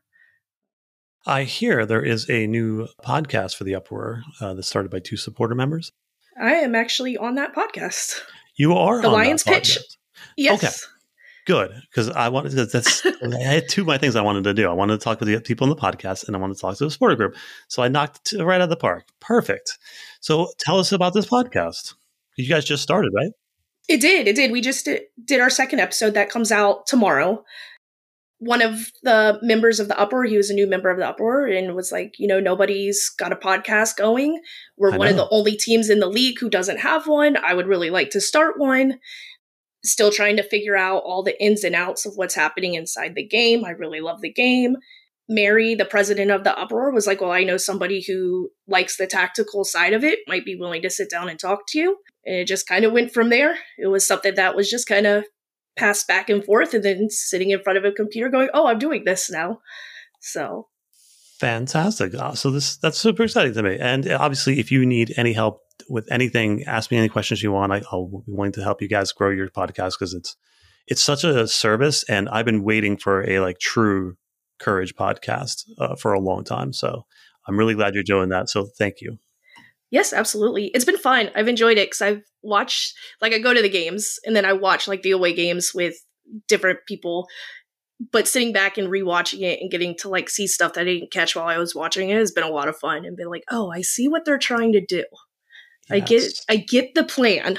I hear there is a new podcast for the Uproar that's started by two supporter members. I am actually on that podcast. You are the on Lions that Pitch. podcast. Yes. Okay. Good, because I had two of my things I wanted to do. I wanted to talk with the people on the podcast, and I wanted to talk to the supporter group. So I knocked right out of the park. Perfect. So tell us about this podcast. You guys just started, right? It did. We just did our second episode that comes out tomorrow. One of the members of the Uproar, he was a new member of the Uproar, and was like, nobody's got a podcast going. We're one of the only teams in the league who doesn't have one. I would really like to start one. Still trying to figure out all the ins and outs of what's happening inside the game. I really love the game. Mary, the president of the Uproar, was like, well, I know somebody who likes the tactical side of it, might be willing to sit down and talk to you. And it just kind of went from there. It was something that was just kind of passed back and forth, and then sitting in front of a computer going, oh, I'm doing this now. So fantastic. So that's super exciting to me. And obviously, if you need any help with anything, ask me any questions you want. I'll be willing to help you guys grow your podcast because it's such a service, and I've been waiting for a like true Courage podcast for a long time. So I'm really glad you're doing that. So thank you. Yes, absolutely. It's been fun. I've enjoyed it because I've watched, like, I go to the games and then I watch like the away games with different people. But sitting back and rewatching it and getting to like see stuff that I didn't catch while I was watching it has been a lot of fun, and been like, oh, I see what they're trying to do. Yes. I get the plan.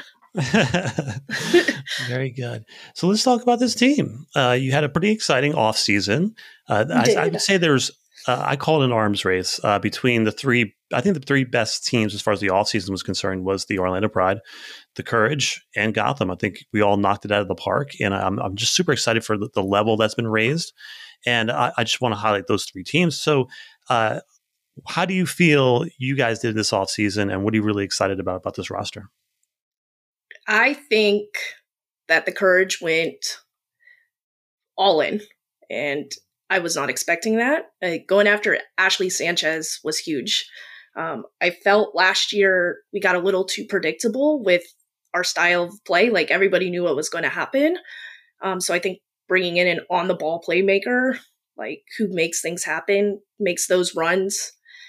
Very good. So let's talk about this team. You had a pretty exciting off season. I would say there's, I call it an arms race between the three. I think the three best teams as far as the off season was concerned was the Orlando Pride, the Courage, and Gotham. I think we all knocked it out of the park, and I'm just super excited for the level that's been raised. And I just want to highlight those three teams. So, how do you feel you guys did this off season, and what are you really excited about this roster? I think that the Courage went all in, and I was not expecting that. Going after Ashley Sanchez was huge. I felt last year we got a little too predictable with our style of play. Like, everybody knew what was going to happen. So I think bringing in an on-the-ball playmaker, like, who makes things happen, makes those runs.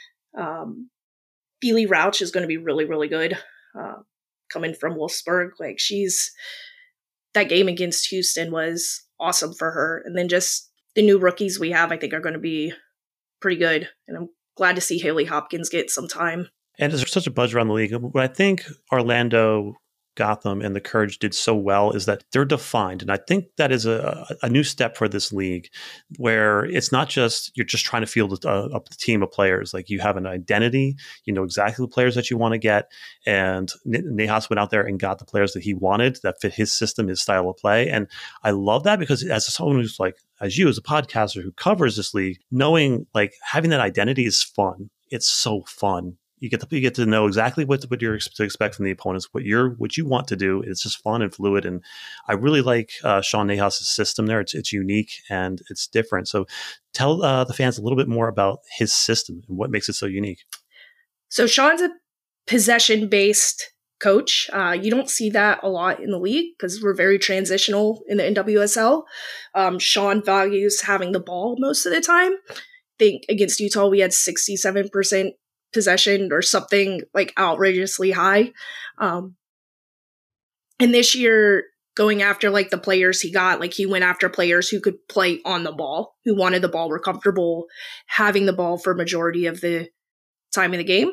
Feely Rauch is going to be really, really good. Coming from Wolfsburg, like, that game against Houston was awesome for her. And then just the new rookies we have, I think, are going to be pretty good. And I'm glad to see Haley Hopkins get some time. And there's such a buzz around the league. What I think Orlando, Gotham, and the Courage did so well is that they're defined. And I think that is a new step for this league, where it's not just you're just trying to field a team of players. Like, you have an identity, you know exactly the players that you want to get. And Nejas went out there and got the players that he wanted that fit his system, his style of play. And I love that, because as someone who's like, as you, as a podcaster who covers this league, knowing, like, having that identity is fun. It's so fun. You get to know exactly what you're to expect from the opponents, what you want to do. It's just fun and fluid, and I really like Sean Nejas' system there. It's unique and it's different. So tell the fans a little bit more about his system and what makes it so unique. So Sean's a possession-based coach. You don't see that a lot in the league because we're very transitional in the NWSL. Sean values having the ball most of the time. I think against Utah we had 67% possession or something like outrageously high. And this year, going after like the players he got, like, he went after players who could play on the ball, who wanted the ball, were comfortable having the ball for majority of the time in the game.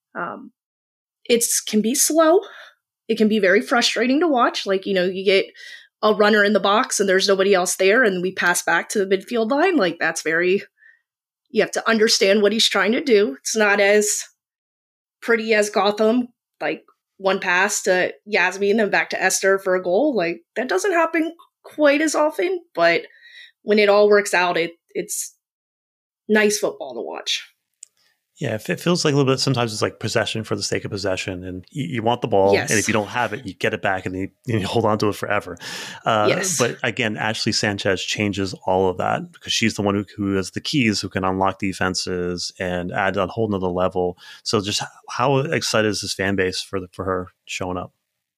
It can be slow. It can be very frustrating to watch. Like, you know, you get a runner in the box and there's nobody else there, and we pass back to the midfield line. Like, that's very, you have to understand what he's trying to do. It's not as pretty as Gotham, like one pass to Yasmin and back to Esther for a goal. Like, that doesn't happen quite as often, but when it all works out, it's nice football to watch. Yeah, it feels like a little bit, sometimes it's like possession for the sake of possession, and you want the ball, yes. And if you don't have it, you get it back and you hold on to it forever. Yes. But again, Ashley Sanchez changes all of that, because she's the one who has the keys, who can unlock defenses and add a whole nother level. So just how excited is this fan base for her showing up?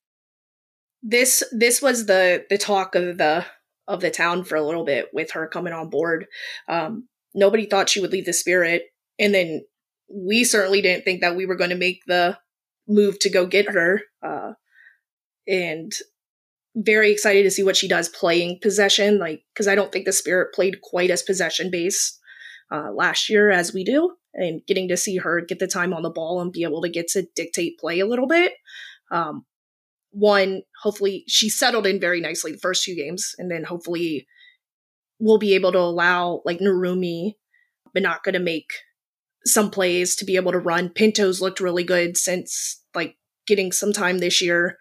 This was the talk of the town for a little bit with her coming on board. Nobody thought she would leave the Spirit, and then we certainly didn't think that we were going to make the move to go get her. And very excited to see what she does playing possession, like, because I don't think the Spirit played quite as possession based last year as we do, and getting to see her get the time on the ball and be able to get to dictate play a little bit. One, hopefully she settled in very nicely the first two games, and then hopefully we'll be able to allow, like, Narumi, Banaka to make some plays to be able to run. Pinto's looked really good since, like, getting some time this year,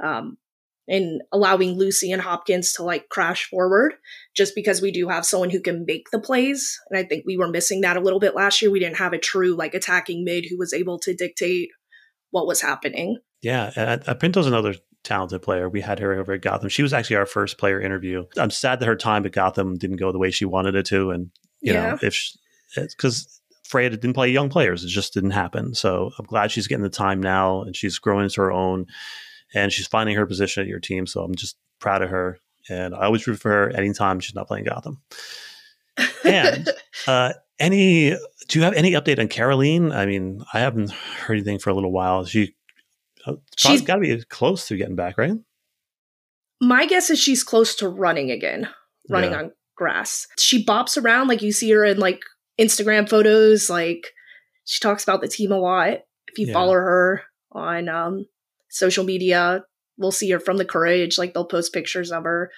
and allowing Lucy and Hopkins to, like, crash forward, just because we do have someone who can make the plays. And I think we were missing that a little bit last year. We didn't have a true, like, attacking mid who was able to dictate what was happening. Yeah, Pinto's another talented player. We had her over at Gotham. She was actually our first player interview. I'm sad that her time at Gotham didn't go the way she wanted it to, and you know, because Freya didn't play young players. It just didn't happen. So I'm glad she's getting the time now and she's growing into her own and she's finding her position at your team. So I'm just proud of her. And I always root for her anytime she's not playing Gotham. And do you have any update on Caroline? I mean, I haven't heard anything for a little while. She's got to be close to getting back, right? My guess is she's close to running again, on grass. She bops around, like you see her in like Instagram photos. Like she talks about the team a lot. If you follow her on social media, we'll see her from the Courage. Like they'll post pictures of her.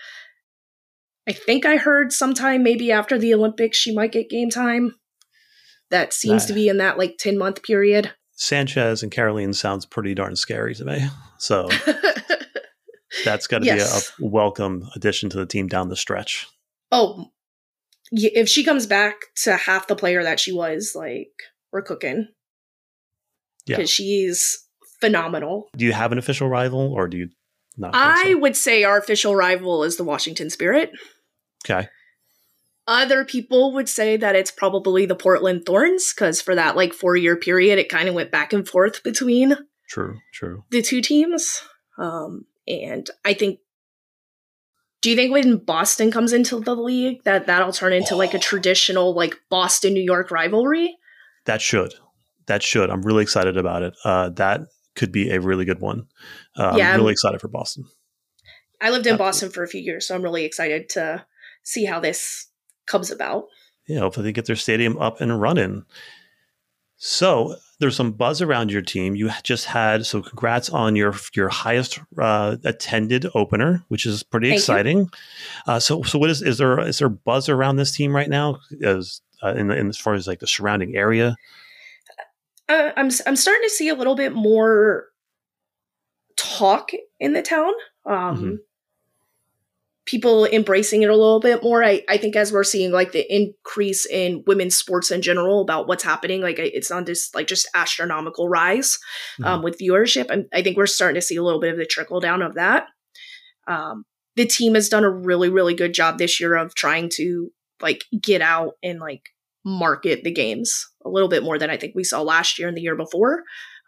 I think I heard sometime maybe after the Olympics she might get game time. That seems to be in that like 10-month period. Sanchez and Caroline sounds pretty darn scary to me. So that's got to be a welcome addition to the team down the stretch. Oh, if she comes back to half the player that she was, like, we're cooking. Yeah. Because she's phenomenal. Do you have an official rival or do you not? I would say our official rival is the Washington Spirit. Okay. Other people would say that it's probably the Portland Thorns, because for that like 4-year period, it kind of went back and forth between the two teams. And I think, do you think when Boston comes into the league that'll turn into like a traditional like Boston New York rivalry? That should. I'm really excited about it. That could be a really good one. I'm really excited for Boston. I lived in Boston for a few years, so I'm really excited to see how this comes about. Yeah, hopefully they get their stadium up and running. So there's some buzz around your team. You just had, so congrats on your highest attended opener, which is pretty exciting. So what is there buzz around this team right now as far as like the surrounding area? I'm starting to see a little bit more talk in the town. People embracing it a little bit more. I think as we're seeing like the increase in women's sports in general about what's happening, like it's on this like just astronomical rise with viewership. And I think we're starting to see a little bit of the trickle down of that. The team has done a really, really good job this year of trying to like get out and like market the games a little bit more than I think we saw last year and the year before.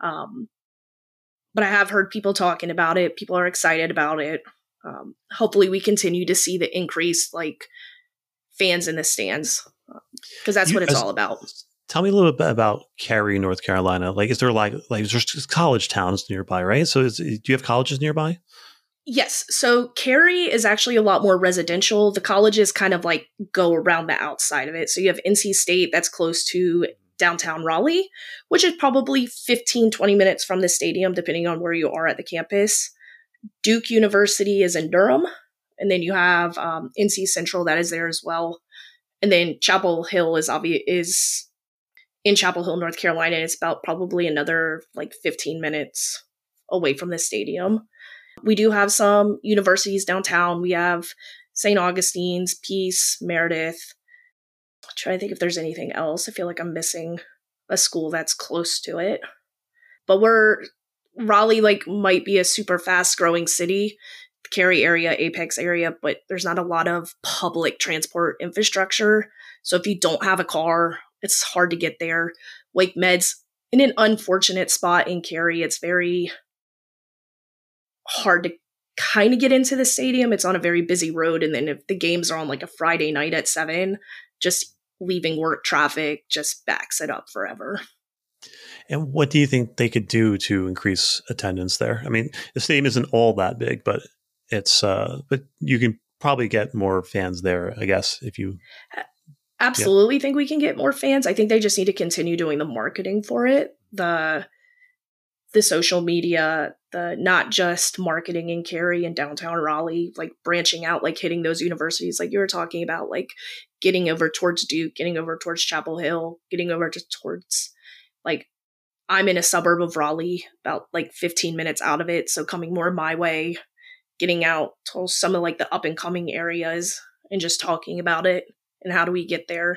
But I have heard people talking about it. People are excited about it. Hopefully we continue to see the increased like fans in the stands because that's what it's all about. Tell me a little bit about Cary, North Carolina. Like, is there there's just college towns nearby, right? So do you have colleges nearby? Yes. So Cary is actually a lot more residential. The colleges kind of like go around the outside of it. So you have NC State that's close to downtown Raleigh, which is probably 15, 20 minutes from the stadium, depending on where you are at the campus. Duke University is in Durham, and then you have NC Central that is there as well. And then Chapel Hill is in Chapel Hill, North Carolina. And it's about probably another like 15 minutes away from the stadium. We do have some universities downtown. We have St. Augustine's, Peace, Meredith. I'm trying to think if there's anything else. I feel like I'm missing a school that's close to it. But Raleigh like might be a super fast growing city, Cary area, Apex area, but there's not a lot of public transport infrastructure. So if you don't have a car, it's hard to get there. Wake Med's in an unfortunate spot in Cary. It's very hard to kind of get into the stadium. It's on a very busy road. And then if the games are on like a Friday night at 7, just leaving work traffic just backs it up forever. And what do you think they could do to increase attendance there? I mean, the stadium isn't all that big, but but you can probably get more fans there, I guess, if you absolutely think we can get more fans. I think they just need to continue doing the marketing for it. The social media, the not just marketing in Cary and downtown Raleigh, like branching out, like hitting those universities like you were talking about, like getting over towards Duke, getting over towards Chapel Hill, getting over towards like, I'm in a suburb of Raleigh, about like 15 minutes out of it. So coming more my way, getting out to some of like the up and coming areas and just talking about it and how do we get there.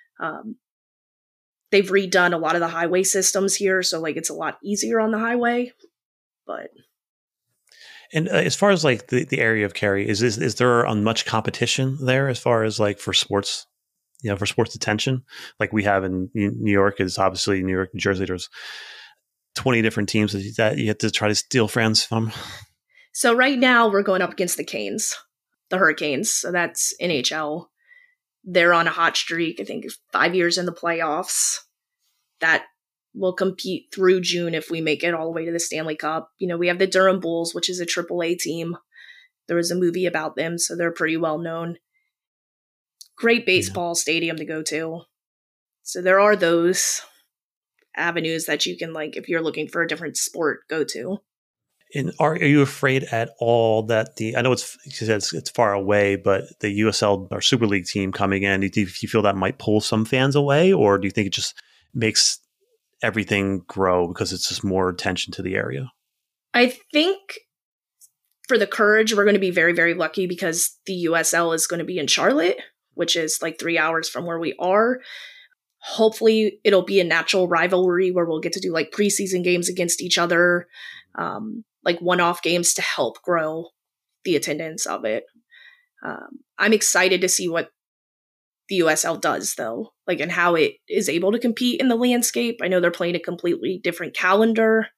They've redone a lot of the highway systems here. So like it's a lot easier on the highway, but. And as far as like the area of Cary, is there much competition there as far as like for sports? for sports attention, like we have in New York. Is obviously New York, New Jersey. There's 20 different teams that you have to try to steal fans from. So right now we're going up against the Canes, the Hurricanes. So that's NHL. They're on a hot streak. I think 5 years in the playoffs. That will compete through June if we make it all the way to the Stanley Cup. We have the Durham Bulls, which is a AAA team. There was a movie about them, so they're pretty well known. Great baseball stadium to go to. So there are those avenues that you can, like, if you're looking for a different sport, go to. And are you afraid at all that I know it's far away, but the USL or Super League team coming in, do you feel that might pull some fans away, or do you think it just makes everything grow because it's just more attention to the area? I think for the Courage, we're going to be very, very lucky because the USL is going to be in Charlotte, which is like 3 hours from where we are. Hopefully it'll be a natural rivalry where we'll get to do like preseason games against each other, like one-off games to help grow the attendance of it. I'm excited to see what the USL does, though, like, and how it is able to compete in the landscape. I know they're playing a completely different calendar,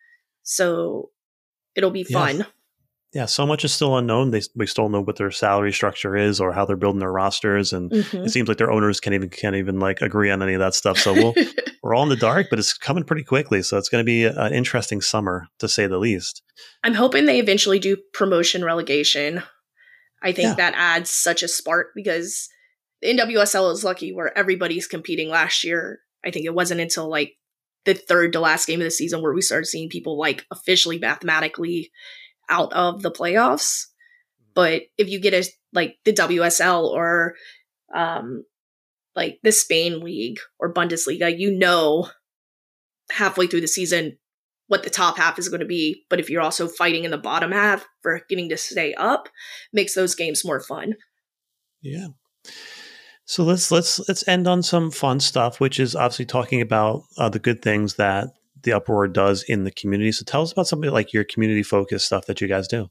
so it'll be fun. Yeah, so much is still unknown. We still don't know what their salary structure is or how they're building their rosters, and it seems like their owners can't even like agree on any of that stuff. So we're all in the dark, but it's coming pretty quickly. So it's going to be an interesting summer, to say the least. I'm hoping they eventually do promotion relegation. I think that adds such a spark because the NWSL is lucky where everybody's competing. Last year, I think it wasn't until like the third to last game of the season where we started seeing people like officially mathematically out of the playoffs. But if you get like the WSL or like the Spain League or Bundesliga, halfway through the season what the top half is going to be. But if you're also fighting in the bottom half for getting to stay up, makes those games more fun. Yeah. So let's end on some fun stuff, which is obviously talking about the good things that the Uproar does in the community. So tell us about something like your community focused stuff that you guys do.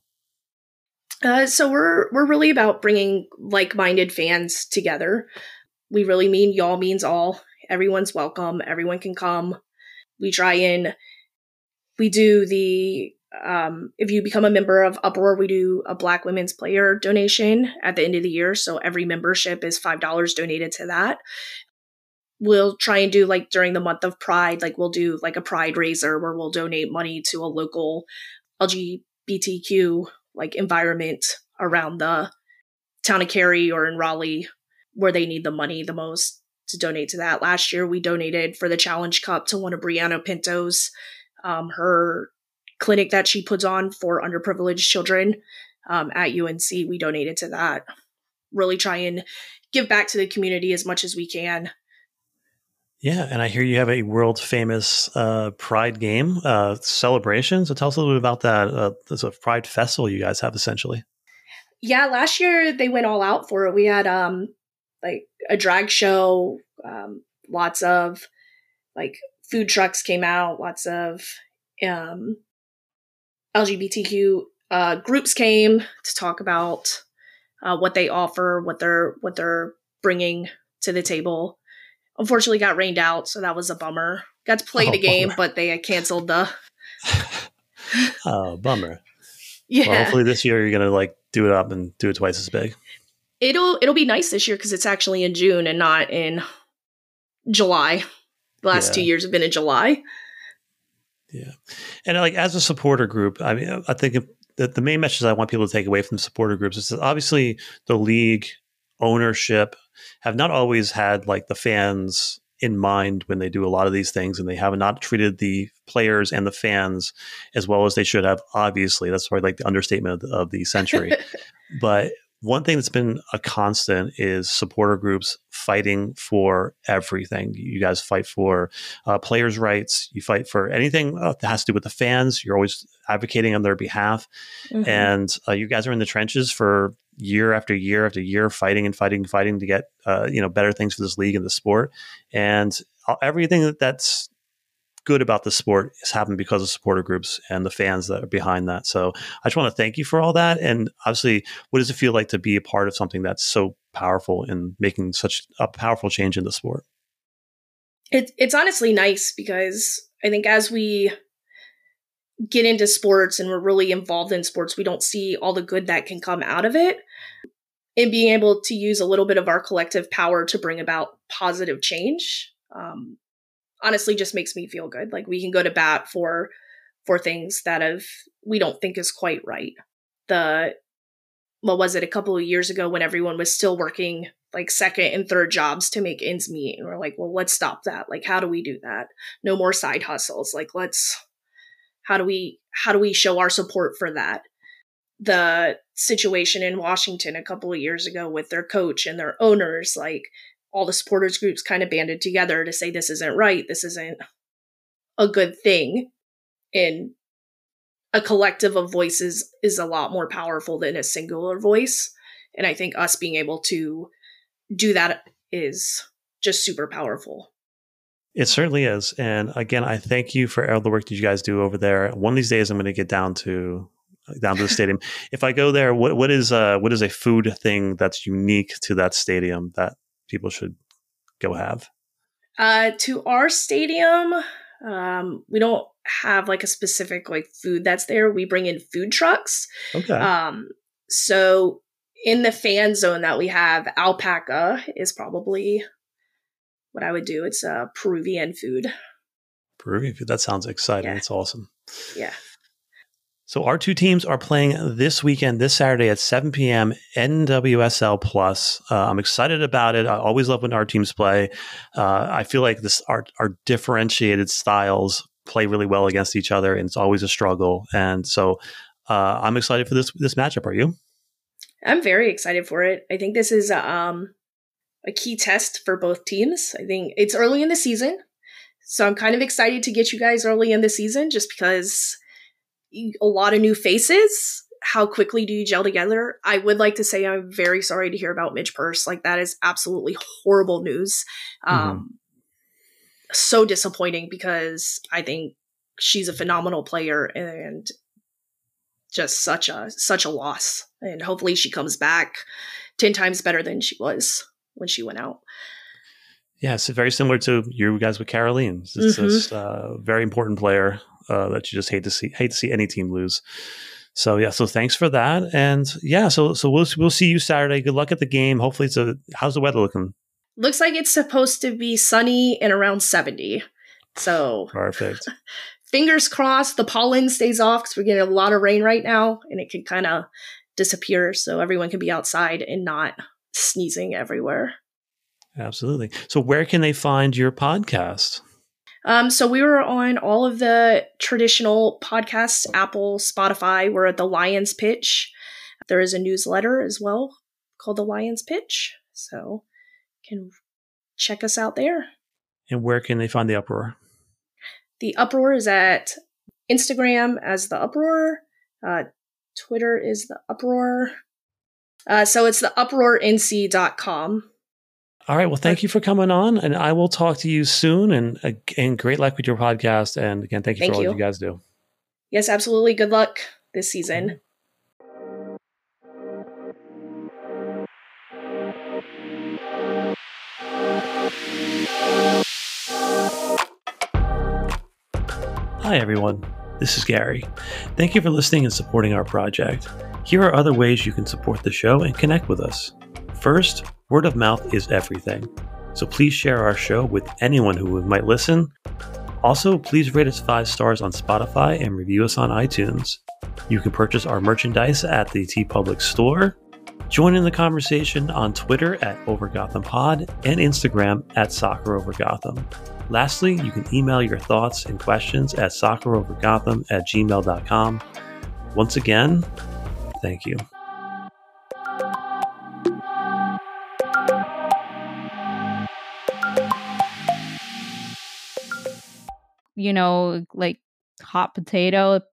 So we're really about bringing like-minded fans together. We really mean y'all means all. Everyone's welcome. Everyone can come. We do the, if you become a member of Uproar, we do a Black Women's Player donation at the end of the year. So every membership is $5 donated to that. We'll try and do like during the month of Pride, like we'll do like a Pride Raiser where we'll donate money to a local LGBTQ like environment around the town of Cary or in Raleigh where they need the money the most to donate to that. Last year we donated for the Challenge Cup to one of Brianna Pinto's, her clinic that she puts on for underprivileged children at UNC. We donated to that. Really try and give back to the community as much as we can. Yeah, and I hear you have a world famous Pride game celebration. So tell us a little bit about that. There's a Pride festival you guys have essentially. Yeah, last year they went all out for it. We had like a drag show, lots of like food trucks came out, lots of LGBTQ groups came to talk about what they offer, what they're bringing to the table. Unfortunately got rained out, so that was a bummer. Got to play the game, bummer. But they had canceled the... Oh, bummer. Yeah. Well, hopefully this year you're going to like do it up and do it twice as big. It'll be nice this year because it's actually in June and not in July. The last 2 years have been in July. Yeah. And like as a supporter group, I mean, I think that the main message I want people to take away from supporter groups is that obviously the league ownership have not always had like the fans in mind when they do a lot of these things, and they have not treated the players and the fans as well as they should have. Obviously, that's probably like the understatement of the century. But one thing that's been a constant is supporter groups fighting for everything. You guys fight for players' rights. You fight for anything that has to do with the fans. You're always advocating on their behalf. Mm-hmm. And you guys are in the trenches for year after year after year, fighting to get better things for this league and the sport. And everything that's good about the sport has happened because of supporter groups and the fans that are behind that. So I just want to thank you for all that. And obviously, what does it feel like to be a part of something that's so powerful in making such a powerful change in the sport. It's honestly nice because I think as we get into sports and we're really involved in sports, we don't see all the good that can come out of it. And being able to use a little bit of our collective power to bring about positive change, honestly just makes me feel good. Like we can go to bat for things that we don't think is quite right. What was it, a couple of years ago when everyone was still working like second and third jobs to make ends meet. And we're like, well, let's stop that. Like, how do we do that? No more side hustles. Like, how do we show our support for that? The situation in Washington a couple of years ago with their coach and their owners, like all the supporters groups kind of banded together to say, this isn't right. This isn't a good thing. And a collective of voices is a lot more powerful than a singular voice. And I think us being able to do that is just super powerful. It certainly is. And again, I thank you for all the work that you guys do over there. One of these days, I'm going to get down to the stadium. If I go there, what is a food thing that's unique to that stadium that people should go have? To our stadium, we don't have like a specific like food that's there. We bring in food trucks. Okay. So in the fan zone that we have, alpaca is probably what I would do. It's Peruvian food. Peruvian food. That sounds exciting. Yeah. It's awesome. Yeah. So our two teams are playing this weekend, this Saturday at 7 p.m. NWSL Plus. I'm excited about it. I always love when our teams play. I feel like our differentiated styles play really well against each other, and it's always a struggle. And so I'm excited for this matchup. Are you? I'm very excited for it. I think this is a key test for both teams. I think it's early in the season, so I'm kind of excited to get you guys early in the season just because a lot of new faces. How quickly do you gel together? I would like to say I'm very sorry to hear about Midge Purce. Like, that is absolutely horrible news. So disappointing because I think she's a phenomenal player and just such a loss. And hopefully she comes back 10 times better than she was when she went out. Yeah, it's very similar to you guys with Caroline. It's just a very important player that you just hate to see any team lose. So yeah, so thanks for that. And yeah, so we'll see you Saturday. Good luck at the game. Hopefully how's the weather looking? Looks like it's supposed to be sunny and around 70. So perfect. Fingers crossed the pollen stays off because we're getting a lot of rain right now and it can kind of disappear so everyone can be outside and not sneezing everywhere. Absolutely. So where can they find your podcast? So we were on all of the traditional podcasts, Apple, Spotify. We're at the Lions Pitch. There is a newsletter as well called the Lions Pitch. So you can check us out there. And where can they find The Uproar? The Uproar is at Instagram as The Uproar. Twitter is The Uproar. So it's theuproarnc.com. All right. Well, thank you for coming on, and I will talk to you soon. And great luck with your podcast. And again, thank you for all you guys do. Yes, absolutely. Good luck this season. Hi, everyone. This is Gary. Thank you for listening and supporting our project. Here are other ways you can support the show and connect with us. First, word of mouth is everything, so please share our show with anyone who might listen. Also, please rate us 5 stars on Spotify and review us on iTunes. You can purchase our merchandise at the TeePublic store. Join in the conversation on Twitter at OverGothamPod and Instagram at SoccerOverGotham. Lastly, you can email your thoughts and questions at soccerovergotham@gmail.com. Once again, thank you. Like hot potato